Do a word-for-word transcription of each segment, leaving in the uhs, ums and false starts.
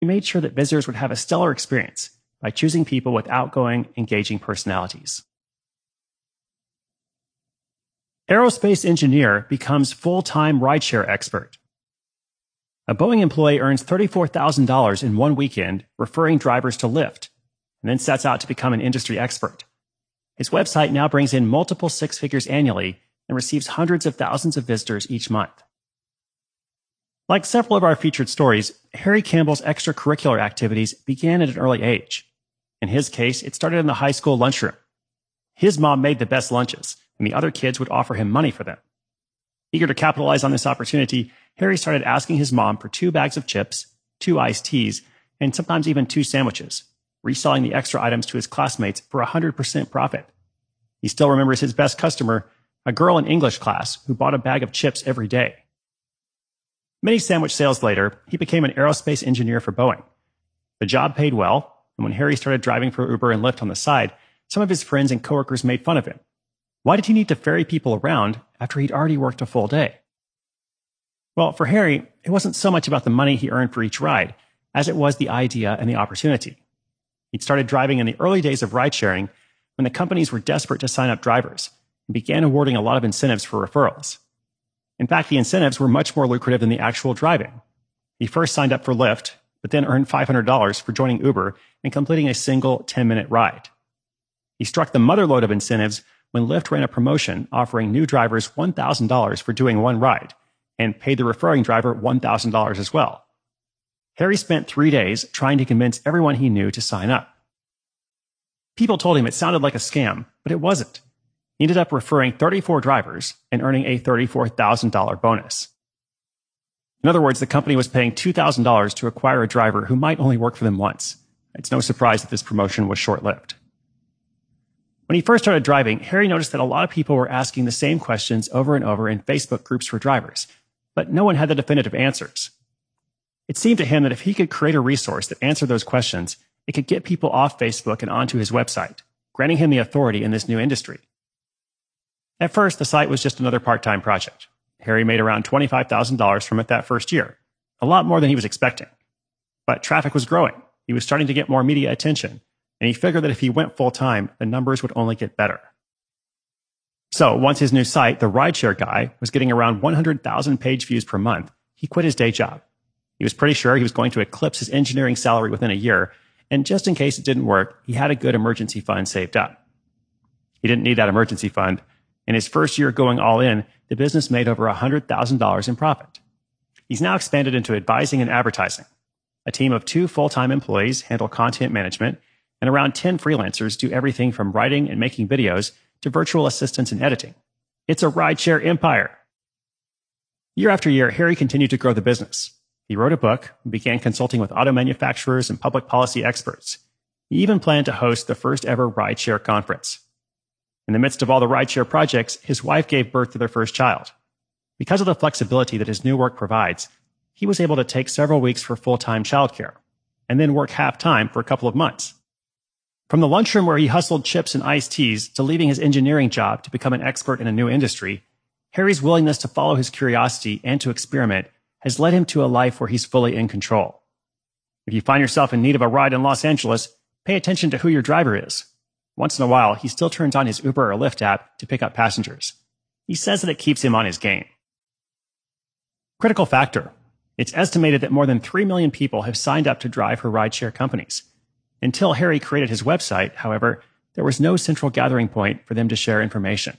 he made sure that visitors would have a stellar experience by choosing people with outgoing, engaging personalities. Aerospace engineer becomes full-time rideshare expert. A Boeing employee earns thirty-four thousand dollars in one weekend referring drivers to Lyft, and then sets out to become an industry expert. His website now brings in multiple six figures annually and receives hundreds of thousands of visitors each month. Like several of our featured stories, Harry Campbell's extracurricular activities began at an early age. In his case, it started in the high school lunchroom. His mom made the best lunches, and the other kids would offer him money for them. Eager to capitalize on this opportunity, Harry started asking his mom for two bags of chips, two iced teas, and sometimes even two sandwiches, reselling the extra items to his classmates for one hundred percent profit. He still remembers his best customer, a girl in English class who bought a bag of chips every day. Many sandwich sales later, he became an aerospace engineer for Boeing. The job paid well, and when Harry started driving for Uber and Lyft on the side, some of his friends and coworkers made fun of him. Why did he need to ferry people around after he'd already worked a full day? Well, for Harry, it wasn't so much about the money he earned for each ride, as it was the idea and the opportunity. He'd started driving in the early days of ride-sharing when the companies were desperate to sign up drivers and began awarding a lot of incentives for referrals. In fact, the incentives were much more lucrative than the actual driving. He first signed up for Lyft, but then earned five hundred dollars for joining Uber and completing a single ten-minute ride. He struck the mother lode of incentives when Lyft ran a promotion offering new drivers one thousand dollars for doing one ride and paid the referring driver one thousand dollars as well. Harry spent three days trying to convince everyone he knew to sign up. People told him it sounded like a scam, but it wasn't. He ended up referring thirty-four drivers and earning a thirty-four thousand dollars bonus. In other words, the company was paying two thousand dollars to acquire a driver who might only work for them once. It's no surprise that this promotion was short-lived. When he first started driving, Harry noticed that a lot of people were asking the same questions over and over in Facebook groups for drivers, but no one had the definitive answers. It seemed to him that if he could create a resource that answered those questions, it could get people off Facebook and onto his website, granting him the authority in this new industry. At first, the site was just another part-time project. Harry made around twenty-five thousand dollars from it that first year, a lot more than he was expecting. But traffic was growing. He was starting to get more media attention, and he figured that if he went full-time, the numbers would only get better. So once his new site, The Rideshare Guy, was getting around one hundred thousand page views per month, he quit his day job. He was pretty sure he was going to eclipse his engineering salary within a year, and just in case it didn't work, he had a good emergency fund saved up. He didn't need that emergency fund. In his first year going all in, the business made over one hundred thousand dollars in profit. He's now expanded into advising and advertising. A team of two full-time employees handle content management, and around ten freelancers do everything from writing and making videos to virtual assistants and editing. It's a rideshare empire. Year after year, Harry continued to grow the business. He wrote a book and began consulting with auto manufacturers and public policy experts. He even planned to host the first ever rideshare conference. In the midst of all the rideshare projects, his wife gave birth to their first child. Because of the flexibility that his new work provides, he was able to take several weeks for full-time childcare, and then work half-time for a couple of months. From the lunchroom where he hustled chips and iced teas to leaving his engineering job to become an expert in a new industry, Harry's willingness to follow his curiosity and to experiment has led him to a life where he's fully in control. If you find yourself in need of a ride in Los Angeles, pay attention to who your driver is. Once in a while, he still turns on his Uber or Lyft app to pick up passengers. He says that it keeps him on his game. Critical factor. It's estimated that more than three million people have signed up to drive for rideshare companies. Until Harry created his website, however, there was no central gathering point for them to share information.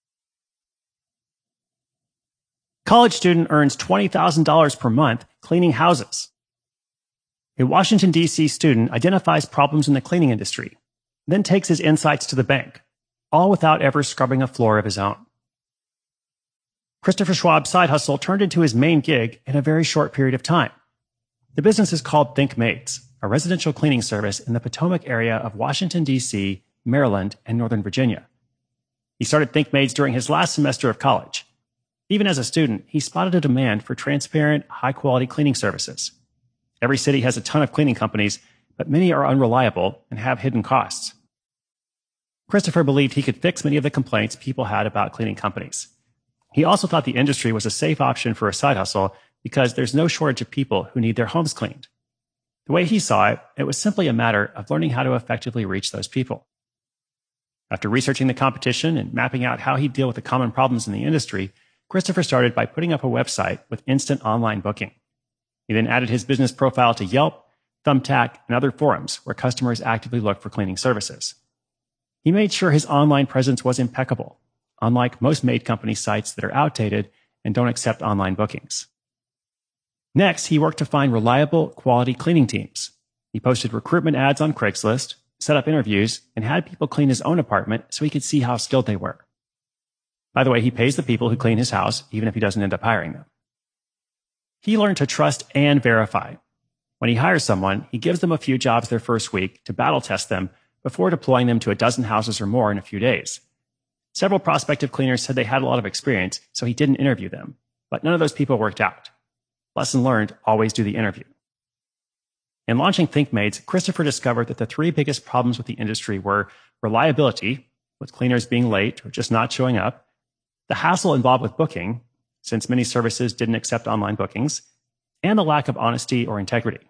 College student earns twenty thousand dollars per month cleaning houses. A Washington, D C student identifies problems in the cleaning industry, then takes his insights to the bank, all without ever scrubbing a floor of his own. Christopher Schwab's side hustle turned into his main gig in a very short period of time. The business is called ThinkMaids, a residential cleaning service in the Potomac area of Washington, D C, Maryland, and Northern Virginia. He started ThinkMaids during his last semester of college. Even as a student, he spotted a demand for transparent, high-quality cleaning services. Every city has a ton of cleaning companies, but many are unreliable and have hidden costs. Christopher believed he could fix many of the complaints people had about cleaning companies. He also thought the industry was a safe option for a side hustle because there's no shortage of people who need their homes cleaned. The way he saw it, it was simply a matter of learning how to effectively reach those people. After researching the competition and mapping out how he'd deal with the common problems in the industry, Christopher started by putting up a website with instant online booking. He then added his business profile to Yelp, Thumbtack, and other forums where customers actively look for cleaning services. He made sure his online presence was impeccable, unlike most maid company sites that are outdated and don't accept online bookings. Next, he worked to find reliable, quality cleaning teams. He posted recruitment ads on Craigslist, set up interviews, and had people clean his own apartment so he could see how skilled they were. By the way, he pays the people who clean his house, even if he doesn't end up hiring them. He learned to trust and verify. When he hires someone, he gives them a few jobs their first week to battle test them before deploying them to a dozen houses or more in a few days. Several prospective cleaners said they had a lot of experience, so he didn't interview them, but none of those people worked out. Lesson learned, always do the interview. In launching ThinkMaids, Christopher discovered that the three biggest problems with the industry were reliability, with cleaners being late or just not showing up, the hassle involved with booking, since many services didn't accept online bookings, and the lack of honesty or integrity.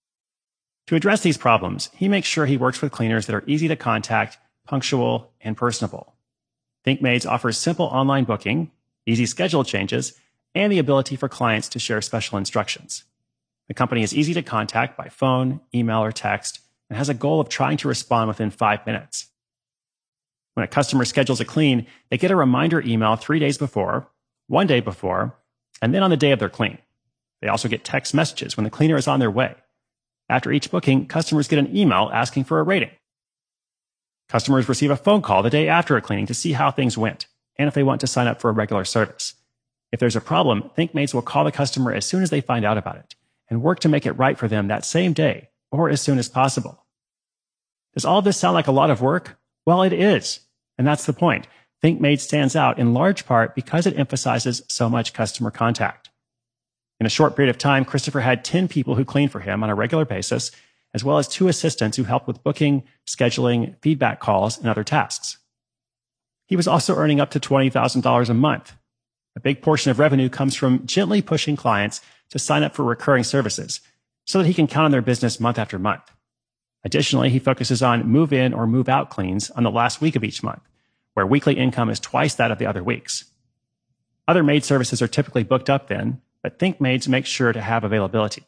To address these problems, he makes sure he works with cleaners that are easy to contact, punctual, and personable. ThinkMaids offers simple online booking, easy schedule changes, and the ability for clients to share special instructions. The company is easy to contact by phone, email, or text, and has a goal of trying to respond within five minutes. When a customer schedules a clean, they get a reminder email three days before, one day before, and then on the day of their clean. They also get text messages when the cleaner is on their way. After each booking, customers get an email asking for a rating. Customers receive a phone call the day after a cleaning to see how things went, and if they want to sign up for a regular service. If there's a problem, ThinkMaids will call the customer as soon as they find out about it, and work to make it right for them that same day, or as soon as possible. Does all of this sound like a lot of work? Well, it is, and that's the point. ThinkMaids stands out in large part because it emphasizes so much customer contact. In a short period of time, Christopher had ten people who cleaned for him on a regular basis, as well as two assistants who helped with booking, scheduling, feedback calls, and other tasks. He was also earning up to twenty thousand dollars a month. A big portion of revenue comes from gently pushing clients to sign up for recurring services so that he can count on their business month after month. Additionally, he focuses on move-in or move-out cleans on the last week of each month, where weekly income is twice that of the other weeks. Other maid services are typically booked up then, but ThinkMaids makes sure to have availability.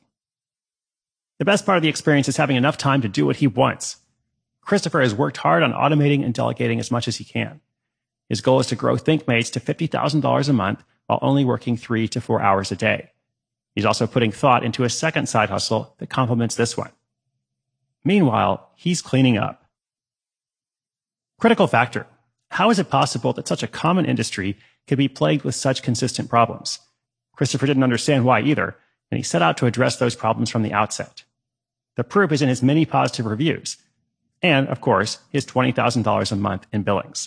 The best part of the experience is having enough time to do what he wants. Christopher has worked hard on automating and delegating as much as he can. His goal is to grow ThinkMaids to fifty thousand dollars a month while only working three to four hours a day. He's also putting thought into a second side hustle that complements this one. Meanwhile, he's cleaning up. Critical factor. How is it possible that such a common industry could be plagued with such consistent problems? Christopher didn't understand why either, and he set out to address those problems from the outset. The proof is in his many positive reviews, and, of course, his twenty thousand dollars a month in billings.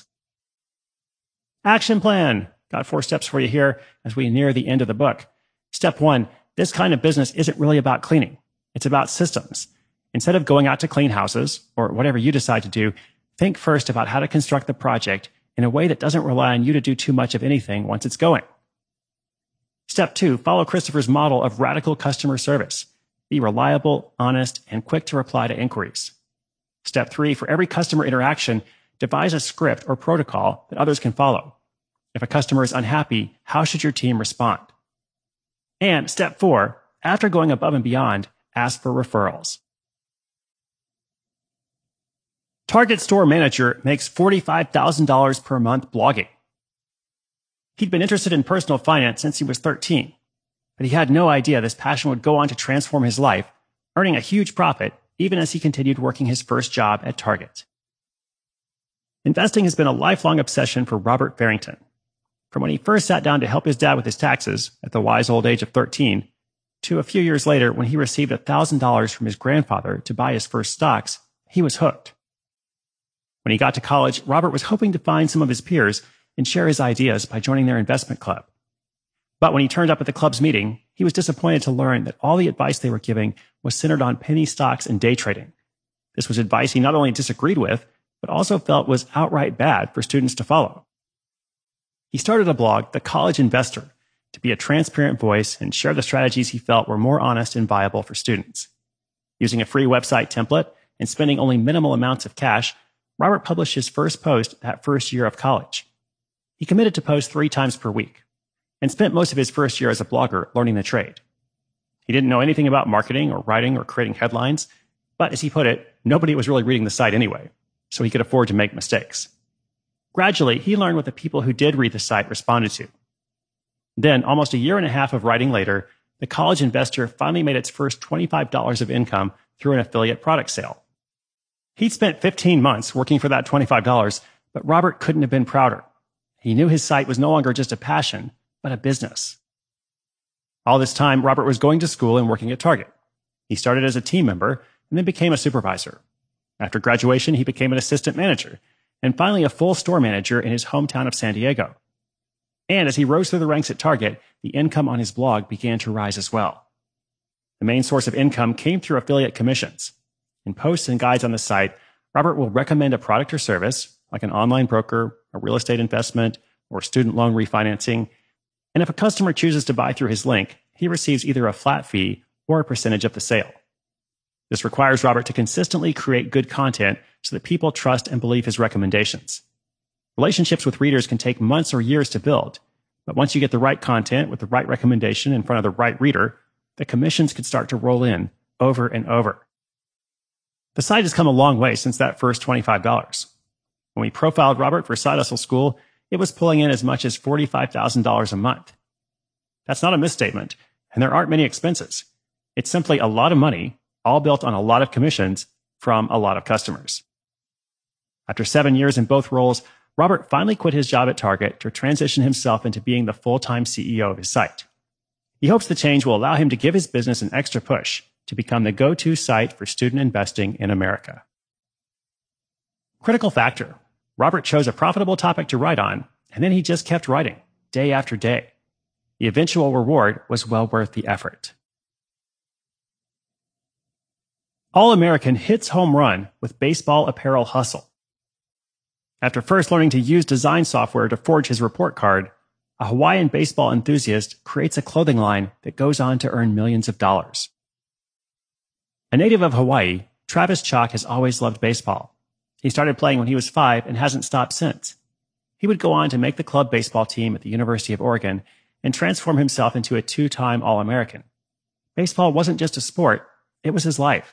Action plan. Got four steps for you here as we near the end of the book. Step one, this kind of business isn't really about cleaning. It's about systems. Instead of going out to clean houses, or whatever you decide to do, think first about how to construct the project in a way that doesn't rely on you to do too much of anything once it's going. Step two, follow Christopher's model of radical customer service. Be reliable, honest, and quick to reply to inquiries. Step three, for every customer interaction, devise a script or protocol that others can follow. If a customer is unhappy, how should your team respond? And step four, after going above and beyond, ask for referrals. Target store manager makes forty-five thousand dollars per month blogging. He'd been interested in personal finance since he was thirteen, but he had no idea this passion would go on to transform his life, earning a huge profit even as he continued working his first job at Target. Investing has been a lifelong obsession for Robert Farrington. From when he first sat down to help his dad with his taxes at the wise old age of thirteen, to a few years later when he received one thousand dollars from his grandfather to buy his first stocks, he was hooked. When he got to college, Robert was hoping to find some of his peers and share his ideas by joining their investment club. But when he turned up at the club's meeting, he was disappointed to learn that all the advice they were giving was centered on penny stocks and day trading. This was advice he not only disagreed with, but also felt was outright bad for students to follow. He started a blog, The College Investor, to be a transparent voice and share the strategies he felt were more honest and viable for students. Using a free website template and spending only minimal amounts of cash, Robert published his first post that first year of college. He committed to post three times per week and spent most of his first year as a blogger learning the trade. He didn't know anything about marketing or writing or creating headlines, but as he put it, nobody was really reading the site anyway, so he could afford to make mistakes. Gradually, he learned what the people who did read the site responded to. Then, almost a year and a half of writing later, the college investor finally made its first twenty-five dollars of income through an affiliate product sale. He'd spent fifteen months working for that twenty-five dollars, but Robert couldn't have been prouder. He knew his site was no longer just a passion, but a business. All this time, Robert was going to school and working at Target. He started as a team member and then became a supervisor. After graduation, he became an assistant manager and finally a full store manager in his hometown of San Diego. And as he rose through the ranks at Target, the income on his blog began to rise as well. The main source of income came through affiliate commissions. In posts and guides on the site, Robert will recommend a product or service, like an online broker, a real estate investment, or student loan refinancing. And if a customer chooses to buy through his link, he receives either a flat fee or a percentage of the sale. This requires Robert to consistently create good content so that people trust and believe his recommendations. Relationships with readers can take months or years to build, but once you get the right content with the right recommendation in front of the right reader, the commissions can start to roll in over and over. The site has come a long way since that first twenty-five dollars. When we profiled Robert for Side Hustle School, it was pulling in as much as forty-five thousand dollars a month. That's not a misstatement, and there aren't many expenses. It's simply a lot of money, all built on a lot of commissions from a lot of customers. After seven years in both roles, Robert finally quit his job at Target to transition himself into being the full-time C E O of his site. He hopes the change will allow him to give his business an extra push to become the go-to site for student investing in America. Critical factor. Robert chose a profitable topic to write on, and then he just kept writing, day after day. The eventual reward was well worth the effort. All-American hits home run with baseball apparel hustle. After first learning to use design software to forge his report card, a Hawaiian baseball enthusiast creates a clothing line that goes on to earn millions of dollars. A native of Hawaii, Travis Chalk has always loved baseball. He started playing when he was five and hasn't stopped since. He would go on to make the club baseball team at the University of Oregon and transform himself into a two-time All-American. Baseball wasn't just a sport, it was his life.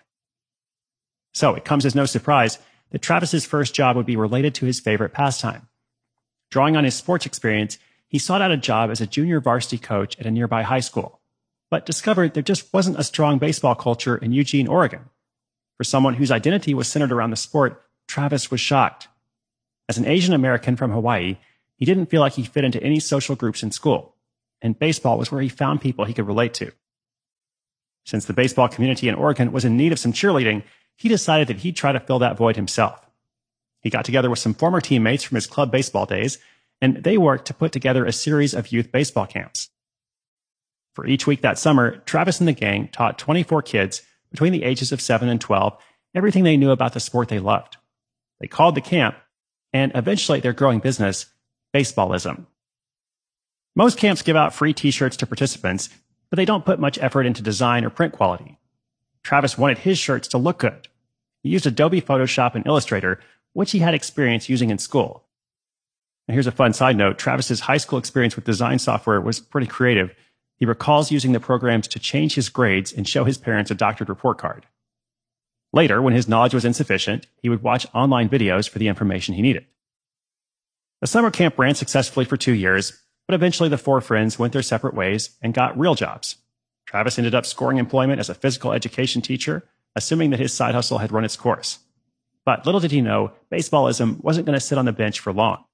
So it comes as no surprise that Travis's first job would be related to his favorite pastime. Drawing on his sports experience, he sought out a job as a junior varsity coach at a nearby high school, but discovered there just wasn't a strong baseball culture in Eugene, Oregon. For someone whose identity was centered around the sport, Travis was shocked. As an Asian American from Hawaii, he didn't feel like he fit into any social groups in school, and baseball was where he found people he could relate to. Since the baseball community in Oregon was in need of some cheerleading, he decided that he'd try to fill that void himself. He got together with some former teammates from his club baseball days, and they worked to put together a series of youth baseball camps. For each week that summer, Travis and the gang taught twenty-four kids between the ages of seven and twelve everything they knew about the sport they loved. They called the camp, and eventually their growing business, Baseballism. Most camps give out free t-shirts to participants, but they don't put much effort into design or print quality. Travis wanted his shirts to look good. He used Adobe Photoshop and Illustrator, which he had experience using in school. And here's a fun side note. Travis's high school experience with design software was pretty creative. He recalls using the programs to change his grades and show his parents a doctored report card. Later, when his knowledge was insufficient, he would watch online videos for the information he needed. The summer camp ran successfully for two years, but eventually the four friends went their separate ways and got real jobs. Travis ended up scoring employment as a physical education teacher, assuming that his side hustle had run its course. But little did he know, Baseballism wasn't going to sit on the bench for long.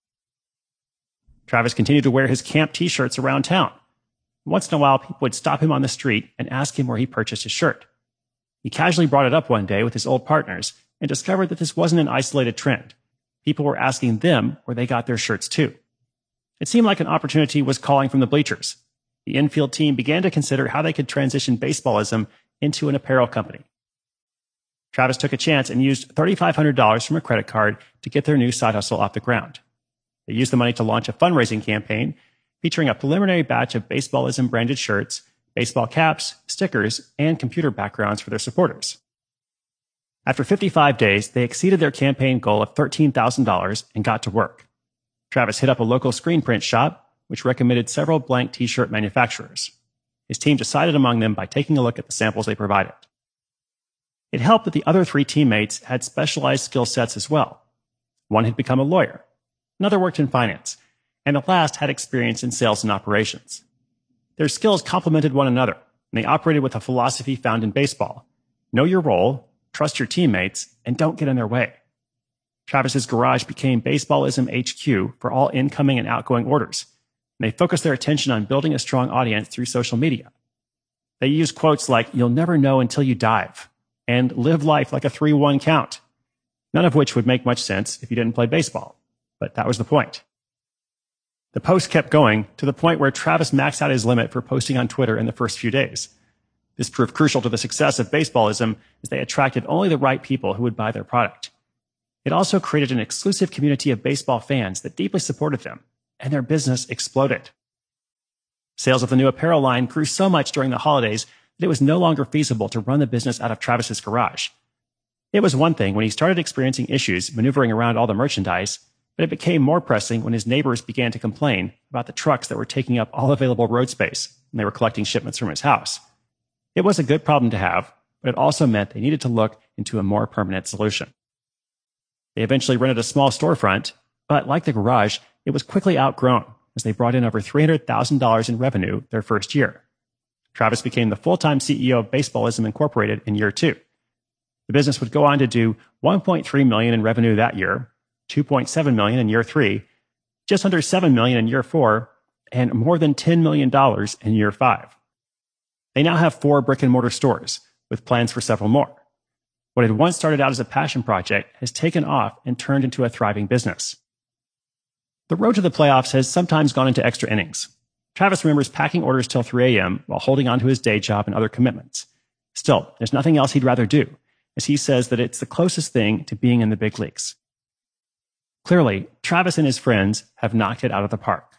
Travis continued to wear his camp t-shirts around town. Once in a while, people would stop him on the street and ask him where he purchased his shirt. He casually brought it up one day with his old partners and discovered that this wasn't an isolated trend. People were asking them where they got their shirts too. It seemed like an opportunity was calling from the bleachers. The infield team began to consider how they could transition Baseballism into an apparel company. Travis took a chance and used three thousand five hundred dollars from a credit card to get their new side hustle off the ground. They used the money to launch a fundraising campaign featuring a preliminary batch of Baseballism branded shirts, baseball caps, stickers, and computer backgrounds for their supporters. After fifty-five days, they exceeded their campaign goal of thirteen thousand dollars and got to work. Travis hit up a local screen print shop, which recommended several blank t-shirt manufacturers. His team decided among them by taking a look at the samples they provided. It helped that the other three teammates had specialized skill sets as well. One had become a lawyer, another worked in finance, and the last had experience in sales and operations. Their skills complemented one another, and they operated with a philosophy found in baseball. Know your role, trust your teammates, and don't get in their way. Travis's garage became Baseballism H Q for all incoming and outgoing orders, and they focused their attention on building a strong audience through social media. They used quotes like, "You'll never know until you dive," and "live life like a three one count," none of which would make much sense if you didn't play baseball, but that was the point. The posts kept going to the point where Travis maxed out his limit for posting on Twitter in the first few days. This proved crucial to the success of Baseballism as they attracted only the right people who would buy their product. It also created an exclusive community of baseball fans that deeply supported them, and their business exploded. Sales of the new apparel line grew so much during the holidays that it was no longer feasible to run the business out of Travis's garage. It was one thing when he started experiencing issues maneuvering around all the merchandise, but it became more pressing when his neighbors began to complain about the trucks that were taking up all available road space and they were collecting shipments from his house. It was a good problem to have, but it also meant they needed to look into a more permanent solution. They eventually rented a small storefront, but like the garage, it was quickly outgrown as they brought in over three hundred thousand dollars in revenue their first year. Travis became the full-time C E O of Baseballism Incorporated in year two. The business would go on to do one point three million dollars in revenue that year, two point seven million dollars in year three, just under seven million dollars in year four, and more than ten million dollars in year five. They now have four brick-and-mortar stores, with plans for several more. What had once started out as a passion project has taken off and turned into a thriving business. The road to the playoffs has sometimes gone into extra innings. Travis remembers packing orders till three a.m. while holding on to his day job and other commitments. Still, there's nothing else he'd rather do, as he says that it's the closest thing to being in the big leagues. Clearly, Travis and his friends have knocked it out of the park.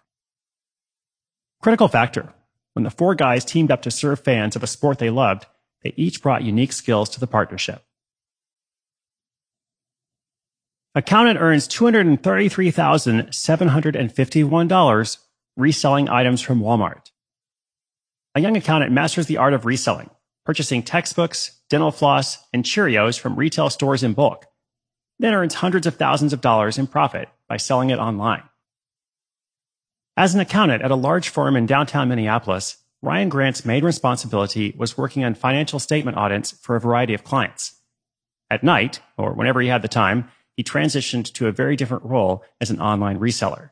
Critical factor. When the four guys teamed up to serve fans of a sport they loved, they each brought unique skills to the partnership. Accountant earns two hundred thirty-three thousand seven hundred fifty-one dollars reselling items from Walmart. A young accountant masters the art of reselling, purchasing textbooks, dental floss, and Cheerios from retail stores in bulk, then earns hundreds of thousands of dollars in profit by selling it online. As an accountant at a large firm in downtown Minneapolis, Ryan Grant's main responsibility was working on financial statement audits for a variety of clients. At night, or whenever he had the time, he transitioned to a very different role as an online reseller.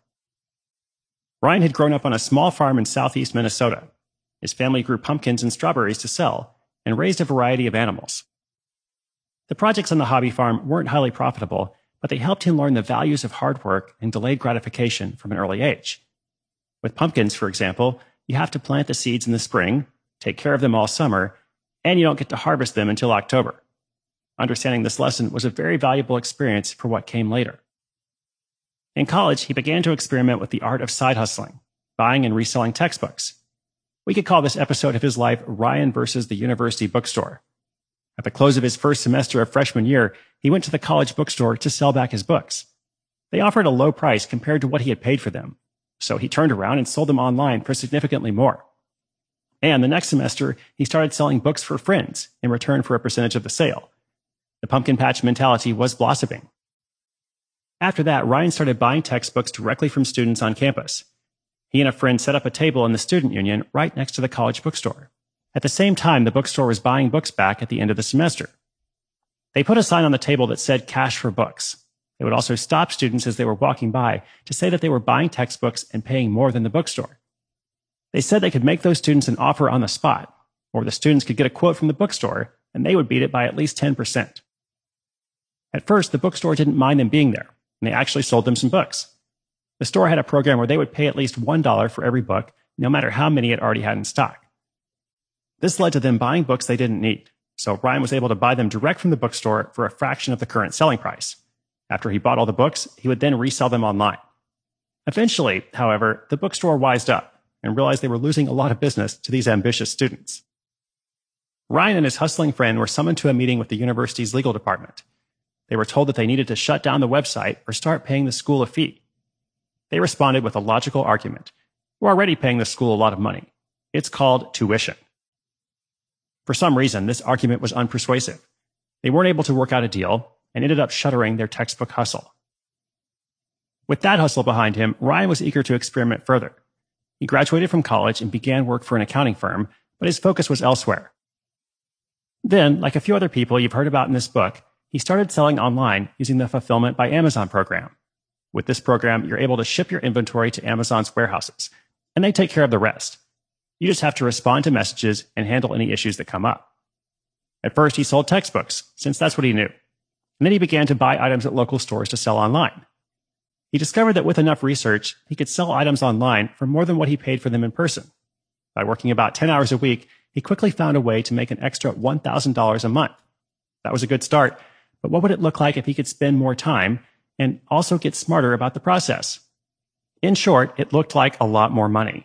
Ryan had grown up on a small farm in southeast Minnesota. His family grew pumpkins and strawberries to sell and raised a variety of animals. The projects on the hobby farm weren't highly profitable, but they helped him learn the values of hard work and delayed gratification from an early age. With pumpkins, for example, you have to plant the seeds in the spring, take care of them all summer, and you don't get to harvest them until October. Understanding this lesson was a very valuable experience for what came later. In college, he began to experiment with the art of side hustling, buying and reselling textbooks. We could call this episode of his life Ryan versus the University Bookstore. At the close of his first semester of freshman year, he went to the college bookstore to sell back his books. They offered a low price compared to what he had paid for them, so he turned around and sold them online for significantly more. And the next semester, he started selling books for friends in return for a percentage of the sale. The pumpkin patch mentality was blossoming. After that, Ryan started buying textbooks directly from students on campus. He and a friend set up a table in the student union right next to the college bookstore. At the same time, the bookstore was buying books back at the end of the semester. They put a sign on the table that said cash for books. They would also stop students as they were walking by to say that they were buying textbooks and paying more than the bookstore. They said they could make those students an offer on the spot, or the students could get a quote from the bookstore, and they would beat it by at least ten percent. At first, the bookstore didn't mind them being there, and they actually sold them some books. The store had a program where they would pay at least one dollar for every book, no matter how many it already had in stock. This led to them buying books they didn't need, so Ryan was able to buy them direct from the bookstore for a fraction of the current selling price. After he bought all the books, he would then resell them online. Eventually, however, the bookstore wised up and realized they were losing a lot of business to these ambitious students. Ryan and his hustling friend were summoned to a meeting with the university's legal department. They were told that they needed to shut down the website or start paying the school a fee. They responded with a logical argument. We're already paying the school a lot of money. It's called tuition. For some reason, this argument was unpersuasive. They weren't able to work out a deal and ended up shuttering their textbook hustle. With that hustle behind him, Ryan was eager to experiment further. He graduated from college and began work for an accounting firm, but his focus was elsewhere. Then, like a few other people you've heard about in this book, he started selling online using the Fulfillment by Amazon program. With this program, you're able to ship your inventory to Amazon's warehouses, and they take care of the rest. You just have to respond to messages and handle any issues that come up. At first, he sold textbooks, since that's what he knew. And then he began to buy items at local stores to sell online. He discovered that with enough research, he could sell items online for more than what he paid for them in person. By working about ten hours a week, he quickly found a way to make an extra one thousand dollars a month. That was a good start, but what would it look like if he could spend more time and also get smarter about the process? In short, it looked like a lot more money.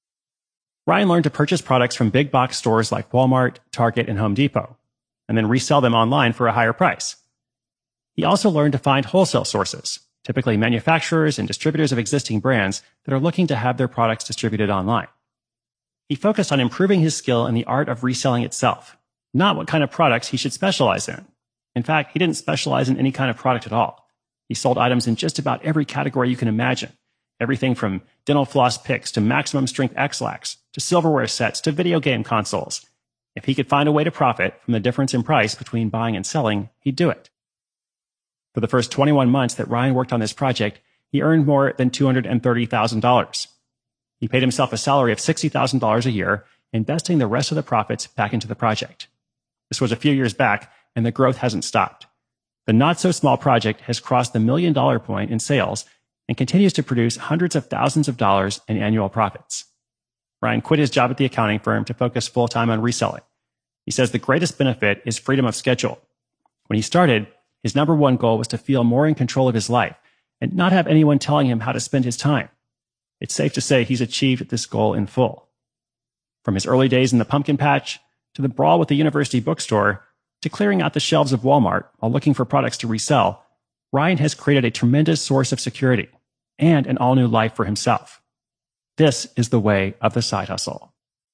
Ryan learned to purchase products from big box stores like Walmart, Target, and Home Depot, and then resell them online for a higher price. He also learned to find wholesale sources, typically manufacturers and distributors of existing brands that are looking to have their products distributed online. He focused on improving his skill in the art of reselling itself, not what kind of products he should specialize in. In fact, he didn't specialize in any kind of product at all. He sold items in just about every category you can imagine. Everything from dental floss picks to maximum strength X-Lax to silverware sets to video game consoles. If he could find a way to profit from the difference in price between buying and selling, he'd do it. For the first twenty-one months that Ryan worked on this project, he earned more than two hundred thirty thousand dollars. He paid himself a salary of sixty thousand dollars a year, investing the rest of the profits back into the project. This was a few years back, and the growth hasn't stopped. The not-so-small project has crossed the million-dollar point in sales and continues to produce hundreds of thousands of dollars in annual profits. Ryan quit his job at the accounting firm to focus full-time on reselling. He says the greatest benefit is freedom of schedule. When he started, his number one goal was to feel more in control of his life and not have anyone telling him how to spend his time. It's safe to say he's achieved this goal in full. From his early days in the pumpkin patch, to the brawl with the university bookstore, to clearing out the shelves of Walmart while looking for products to resell, Ryan has created a tremendous source of security and an all-new life for himself. This is the way of the side hustle.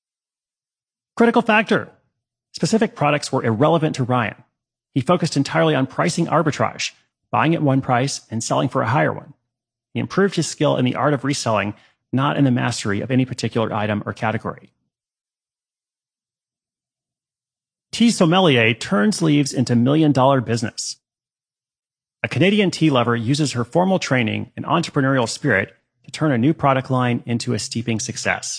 Critical factor. Specific products were irrelevant to Ryan. He focused entirely on pricing arbitrage, buying at one price and selling for a higher one. He improved his skill in the art of reselling, not in the mastery of any particular item or category. Tea sommelier turns leaves into million-dollar business. A Canadian tea lover uses her formal training and entrepreneurial spirit to turn a new product line into a steeping success.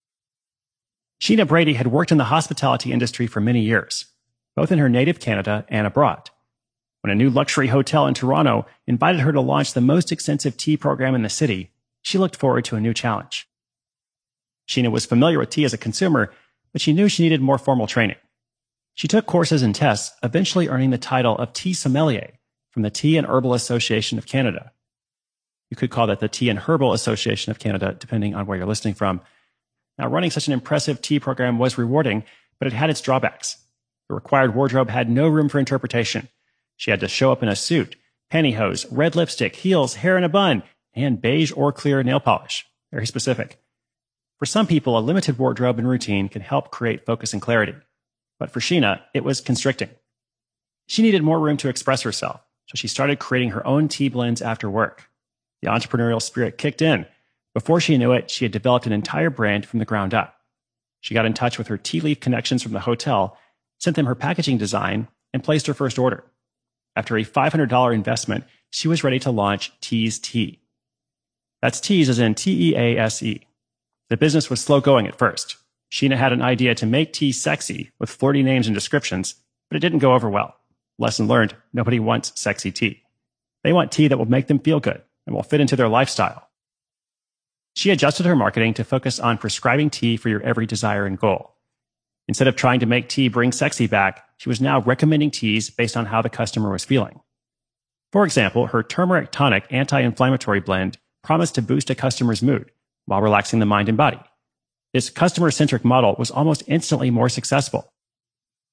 Sheena Brady had worked in the hospitality industry for many years, both in her native Canada and abroad. When a new luxury hotel in Toronto invited her to launch the most extensive tea program in the city, she looked forward to a new challenge. Sheena was familiar with tea as a consumer, but she knew she needed more formal training. She took courses and tests, eventually earning the title of tea sommelier from the Tea and Herbal Association of Canada. You could call that the Tea and Herbal Association of Canada, depending on where you're listening from. Now, running such an impressive tea program was rewarding, but it had its drawbacks. The required wardrobe had no room for interpretation. She had to show up in a suit, pantyhose, red lipstick, heels, hair in a bun, and beige or clear nail polish. Very specific. For some people, a limited wardrobe and routine can help create focus and clarity. But for Sheena, it was constricting. She needed more room to express herself, so she started creating her own tea blends after work. The entrepreneurial spirit kicked in. Before she knew it, she had developed an entire brand from the ground up. She got in touch with her tea leaf connections from the hotel, sent them her packaging design, and placed her first order. After a five hundred dollars investment, she was ready to launch Tease Tea. That's Tease as in T E A S E. The business was slow going at first. Sheena had an idea to make tea sexy with flirty names and descriptions, but it didn't go over well. Lesson learned, nobody wants sexy tea. They want tea that will make them feel good and will fit into their lifestyle. She adjusted her marketing to focus on prescribing tea for your every desire and goal. Instead of trying to make tea bring sexy back, she was now recommending teas based on how the customer was feeling. For example, her turmeric tonic anti-inflammatory blend promised to boost a customer's mood while relaxing the mind and body. This customer-centric model was almost instantly more successful.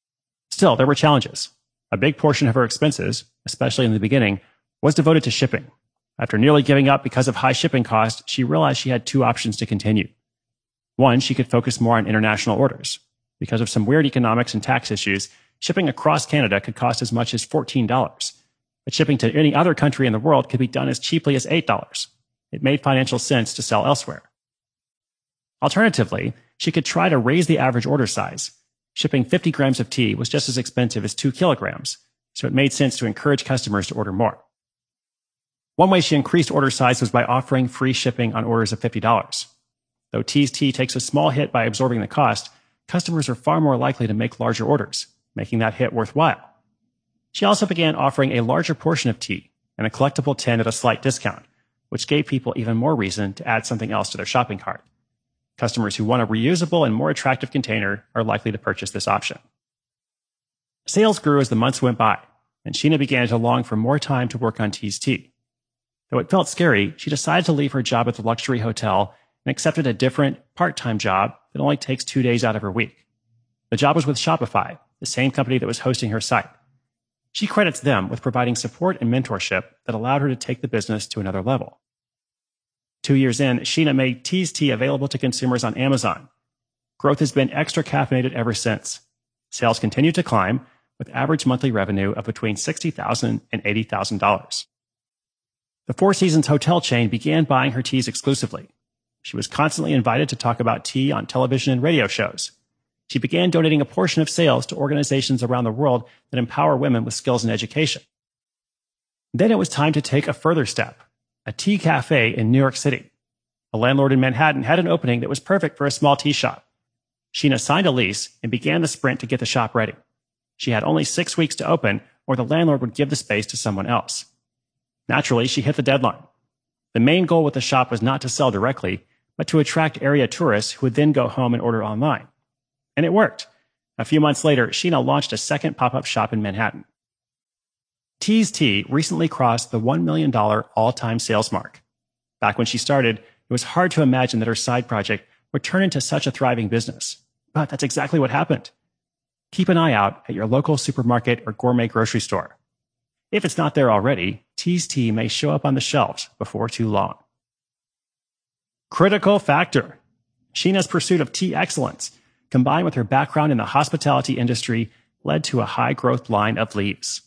Still, there were challenges. A big portion of her expenses, especially in the beginning, was devoted to shipping. After nearly giving up because of high shipping costs, she realized she had two options to continue. One, she could focus more on international orders. Because of some weird economics and tax issues, shipping across Canada could cost as much as fourteen dollars. But shipping to any other country in the world could be done as cheaply as eight dollars. It made financial sense to sell elsewhere. Alternatively, she could try to raise the average order size. Shipping fifty grams of tea was just as expensive as two kilograms, so it made sense to encourage customers to order more. One way she increased order size was by offering free shipping on orders of fifty dollars. Though Tea's Tea takes a small hit by absorbing the cost, customers are far more likely to make larger orders, making that hit worthwhile. She also began offering a larger portion of tea and a collectible tin at a slight discount, which gave people even more reason to add something else to their shopping cart. Customers who want a reusable and more attractive container are likely to purchase this option. Sales grew as the months went by, and Sheena began to long for more time to work on Tea's Tea. Though it felt scary, she decided to leave her job at the luxury hotel and accepted a different, part-time job that only takes two days out of her week. The job was with Shopify, the same company that was hosting her site. She credits them with providing support and mentorship that allowed her to take the business to another level. Two years in, Sheena made Tea's Tea available to consumers on Amazon. Growth has been extra caffeinated ever since. Sales continue to climb, with average monthly revenue of between sixty thousand dollars and eighty thousand dollars. The Four Seasons hotel chain began buying her teas exclusively. She was constantly invited to talk about tea on television and radio shows. She began donating a portion of sales to organizations around the world that empower women with skills and education. Then it was time to take a further step. A tea cafe in New York City. A landlord in Manhattan had an opening that was perfect for a small tea shop. Sheena signed a lease and began the sprint to get the shop ready. She had only six weeks to open, or the landlord would give the space to someone else. Naturally, she hit the deadline. The main goal with the shop was not to sell directly, but to attract area tourists who would then go home and order online. And it worked. A few months later, Sheena launched a second pop-up shop in Manhattan. Tea's Tea recently crossed the one million dollars all-time sales mark. Back when she started, it was hard to imagine that her side project would turn into such a thriving business. But that's exactly what happened. Keep an eye out at your local supermarket or gourmet grocery store. If it's not there already, Tea's Tea may show up on the shelves before too long. Critical factor. Sheena's pursuit of tea excellence, combined with her background in the hospitality industry, led to a high-growth line of leads.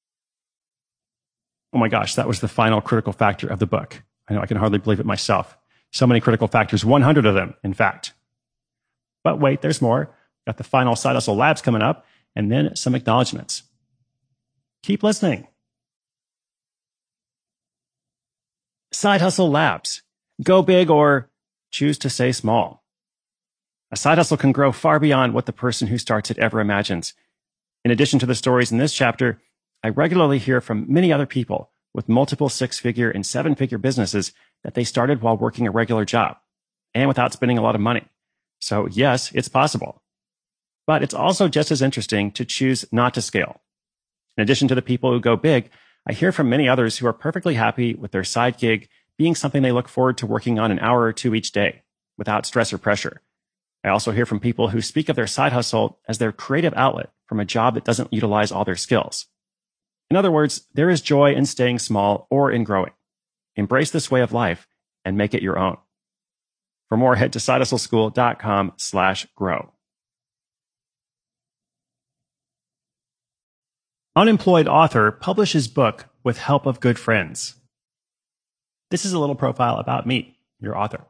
Oh my gosh, that was the final critical factor of the book. I know I can hardly believe it myself. So many critical factors, one hundred of them, in fact. But wait, there's more. Got the final Side Hustle Labs coming up, and then some acknowledgments. Keep listening. Side Hustle Labs. Go big or choose to stay small. A side hustle can grow far beyond what the person who starts it ever imagines. In addition to the stories in this chapter, I regularly hear from many other people with multiple six-figure and seven-figure businesses that they started while working a regular job and without spending a lot of money. So yes, it's possible. But it's also just as interesting to choose not to scale. In addition to the people who go big, I hear from many others who are perfectly happy with their side gig being something they look forward to working on an hour or two each day without stress or pressure. I also hear from people who speak of their side hustle as their creative outlet from a job that doesn't utilize all their skills. In other words, there is joy in staying small or in growing. Embrace this way of life and make it your own. For more, head to sidehustleschool.com slash grow. Unemployed author publishes book with help of good friends. This is a little profile about me, your author.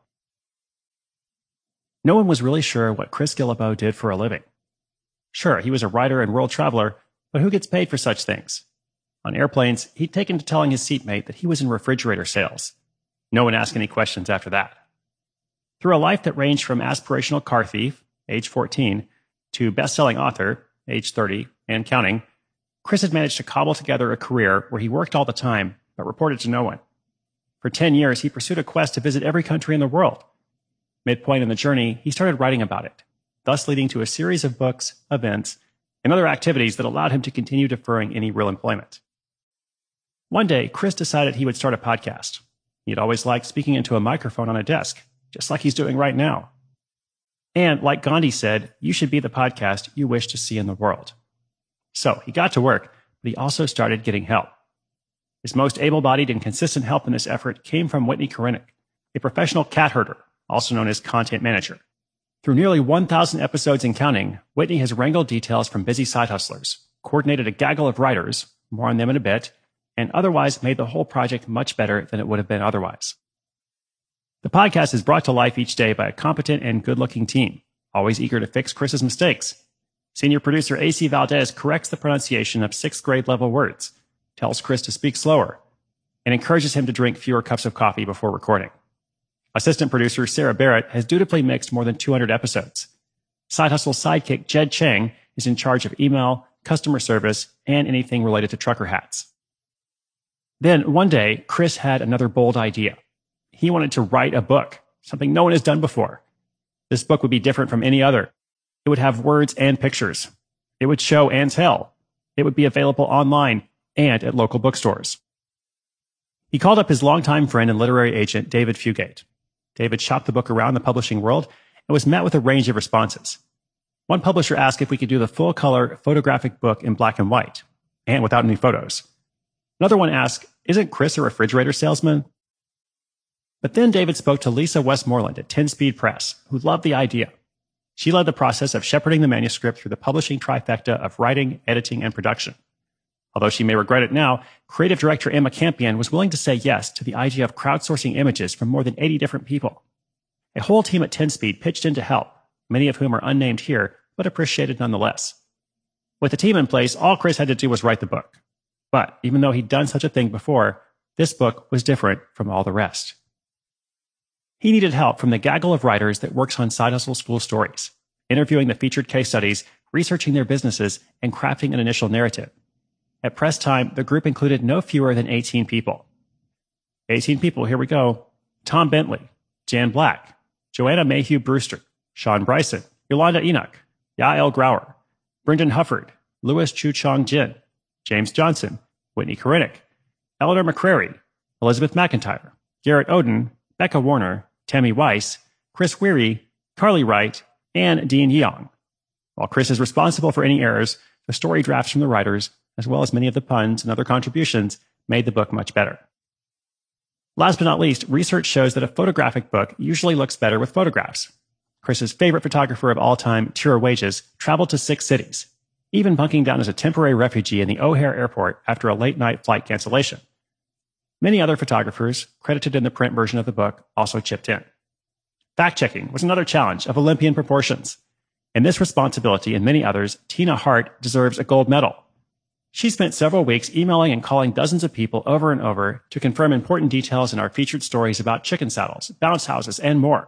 No one was really sure what Chris Guillebeau did for a living. Sure, he was a writer and world traveler, but who gets paid for such things? On airplanes, he'd taken to telling his seatmate that he was in refrigerator sales. No one asked any questions after that. Through a life that ranged from aspirational car thief, age fourteen, to best-selling author, age thirty, and counting, Chris had managed to cobble together a career where he worked all the time, but reported to no one. For ten years, he pursued a quest to visit every country in the world. Midpoint in the journey, he started writing about it, thus leading to a series of books, events, and other activities that allowed him to continue deferring any real employment. One day, Chris decided he would start a podcast. He'd always liked speaking into a microphone on a desk, just like he's doing right now. And like Gandhi said, you should be the podcast you wish to see in the world. So he got to work, but he also started getting help. His most able-bodied and consistent help in this effort came from Whitney Korenick, a professional cat herder, also known as content manager. Through nearly one thousand episodes and counting, Whitney has wrangled details from busy side hustlers, coordinated a gaggle of writers, more on them in a bit, and otherwise made the whole project much better than it would have been otherwise. The podcast is brought to life each day by a competent and good-looking team, always eager to fix Chris's mistakes. Senior producer A C Valdez corrects the pronunciation of sixth grade level words, tells Chris to speak slower, and encourages him to drink fewer cups of coffee before recording. Assistant producer Sarah Barrett has dutifully mixed more than two hundred episodes. Side Hustle sidekick Jed Chang is in charge of email, customer service, and anything related to trucker hats. Then, one day, Chris had another bold idea. He wanted to write a book, something no one has done before. This book would be different from any other. It would have words and pictures. It would show and tell. It would be available online and at local bookstores. He called up his longtime friend and literary agent, David Fugate. David shopped the book around the publishing world and was met with a range of responses. One publisher asked if we could do the full-color photographic book in black and white, and without any photos. Another one asked, isn't Chris a refrigerator salesman? But then David spoke to Lisa Westmoreland at ten Speed Press, who loved the idea. She led the process of shepherding the manuscript through the publishing trifecta of writing, editing, and production. Although she may regret it now, creative director Emma Campion was willing to say yes to the idea of crowdsourcing images from more than eighty different people. A whole team at ten Speed pitched in to help, many of whom are unnamed here, but appreciated nonetheless. With the team in place, all Chris had to do was write the book. But even though he'd done such a thing before, this book was different from all the rest. He needed help from the gaggle of writers that works on Side Hustle School stories, interviewing the featured case studies, researching their businesses, and crafting an initial narrative. At press time, the group included no fewer than eighteen people. eighteen people, here we go. Tom Bentley, Jan Black, Joanna Mayhew Brewster, Sean Bryson, Yolanda Enoch, Yael Grauer, Brendan Hufford, Louis Chu Chong Jin, James Johnson, Whitney Korenick, Eleanor McCrary, Elizabeth McIntyre, Garrett Oden, Becca Warner, Tammy Weiss, Chris Weary, Carly Wright, and Dean Yeong. While Chris is responsible for any errors, the story drafts from the writers, as well as many of the puns and other contributions, made the book much better. Last but not least, research shows that a photographic book usually looks better with photographs. Chris's favorite photographer of all time, Tira Wages, traveled to six cities, even bunking down as a temporary refugee in the O'Hare airport after a late-night flight cancellation. Many other photographers, credited in the print version of the book, also chipped in. Fact-checking was another challenge of Olympian proportions. In this responsibility and many others, Tina Hart deserves a gold medal. She spent several weeks emailing and calling dozens of people over and over to confirm important details in our featured stories about chicken saddles, bounce houses, and more.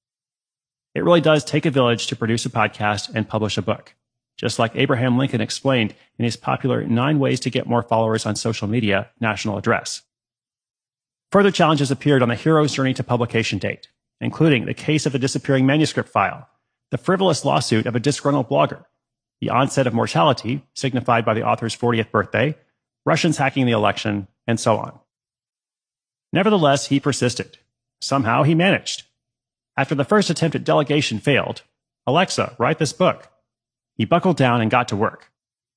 It really does take a village to produce a podcast and publish a book, just like Abraham Lincoln explained in his popular Nine Ways to Get More Followers on Social Media national address. Further challenges appeared on the hero's journey to publication date, including the case of the disappearing manuscript file, the frivolous lawsuit of a disgruntled blogger, the onset of mortality, signified by the author's fortieth birthday, Russians hacking the election, and so on. Nevertheless, he persisted. Somehow he managed. After the first attempt at delegation failed, Alexa, write this book. He buckled down and got to work.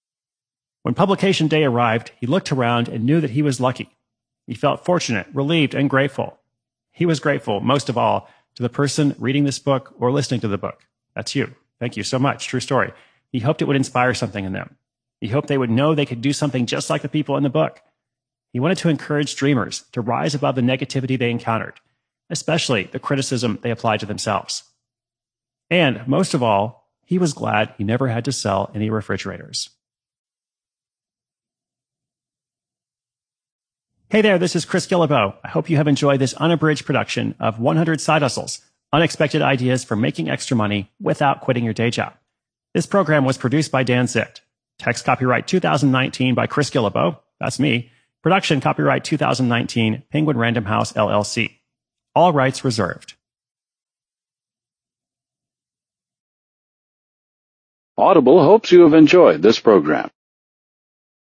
When publication day arrived, he looked around and knew that he was lucky. He felt fortunate, relieved, and grateful. He was grateful, most of all, to the person reading this book or listening to the book. That's you. Thank you so much. True story. He hoped it would inspire something in them. He hoped they would know they could do something just like the people in the book. He wanted to encourage dreamers to rise above the negativity they encountered, especially the criticism they applied to themselves. And most of all, he was glad he never had to sell any refrigerators. Hey there, this is Chris Guillebeau. I hope you have enjoyed this unabridged production of one hundred Side Hustles, unexpected ideas for making extra money without quitting your day job. This program was produced by Dan Zicht. Text copyright two thousand nineteen by Chris Guillebeau. That's me. Production copyright two thousand nineteen, Penguin Random House, L L C. All rights reserved. Audible hopes you have enjoyed this program.